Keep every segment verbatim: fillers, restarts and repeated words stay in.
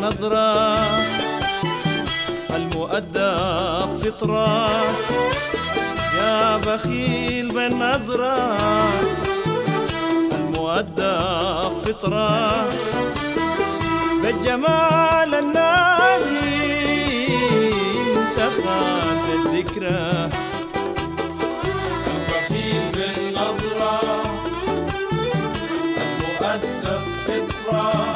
بالنظرة المؤدب فطرة، يا بخيل بالنظرة المؤدب فطرة، بالجمال النادي انت خانت الذكرى. البخيل بالنظرة المؤدب فطرة،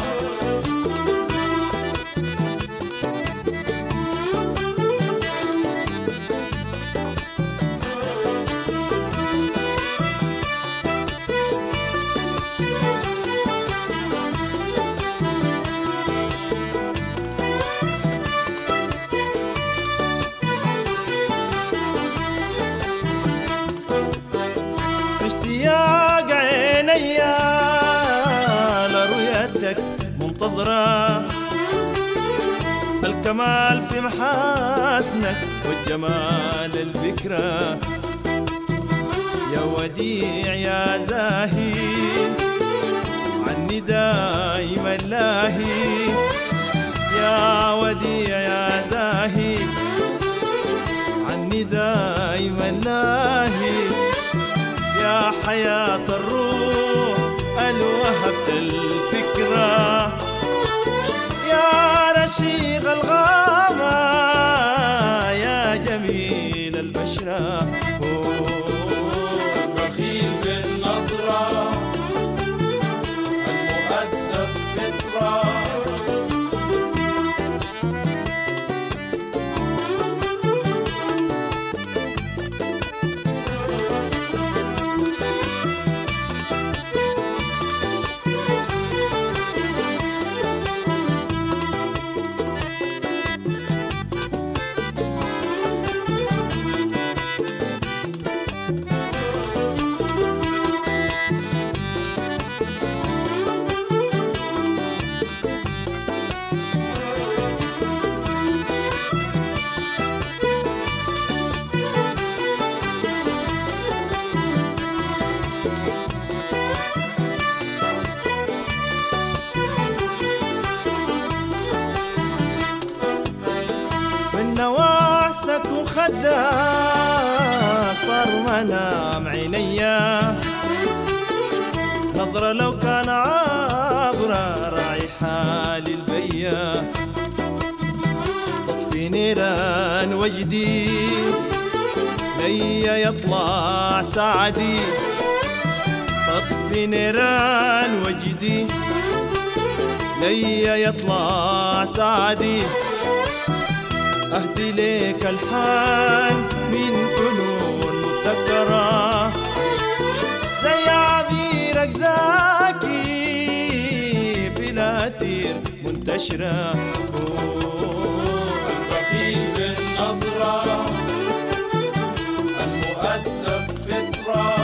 اشتياق عيني لرؤيتك منتظرة، الكمال في محاسنك والجمال البكرة، يا وديع يا زاهي عني دايما لاهي، يا وديع يا زاهي عني دايما لاهي، يا حياة الروح الوهبت الفكرة، يا رشيق الغامة يا جميل البشرة. البخيل بالنظرة المؤدب فطرة، نواحسك وخدك طار منام عينيا، نظرة لو كان عبرة رايحة للبيا، تطفي نيران وجدي ليا يطلع سعدي، تطفي نيران وجدي ليا يطلع سعدي، أهدي ليك الحان من فنون مبتكرة، زي عبيرك زاكي في الأثير منتشرة. البخيل بالنظرة المؤدب فطرة،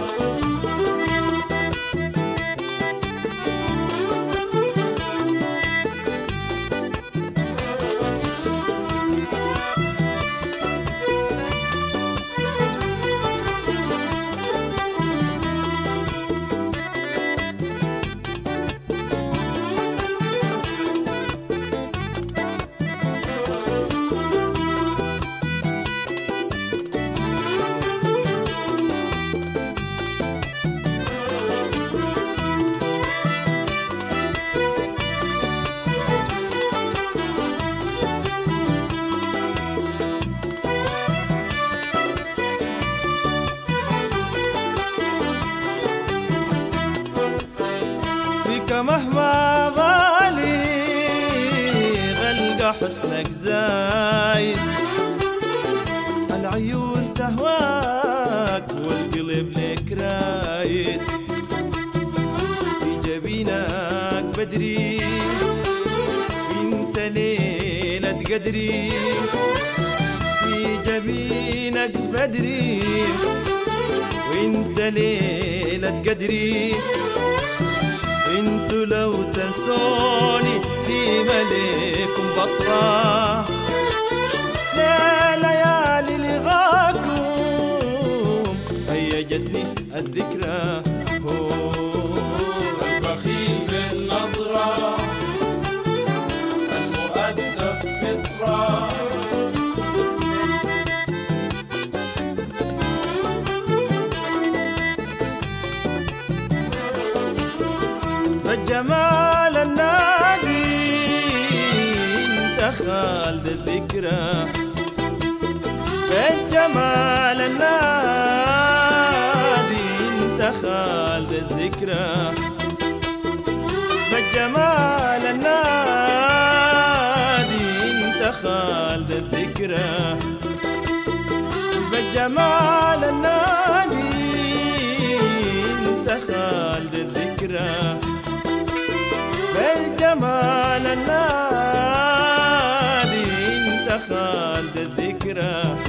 مهما بالي غلق حسنك زايد، العيون تهواك والقلب لك رايد، في جبينك بدري انت ليلة قدري، في جبينك بدري وانت ليلة قدري، انتو لو تنسوني دي مليكم بطرة، يا ليالي لغاكم هيجتني الذكرى. البخيل بالنظرة خالد الذكرى بالجمال النادي انت خالد الذكرى بالجمال النادي انت خالد الذكرى بالجمال النادي انت خالد الذكرى بالجمال النادي انت خالد الذكرى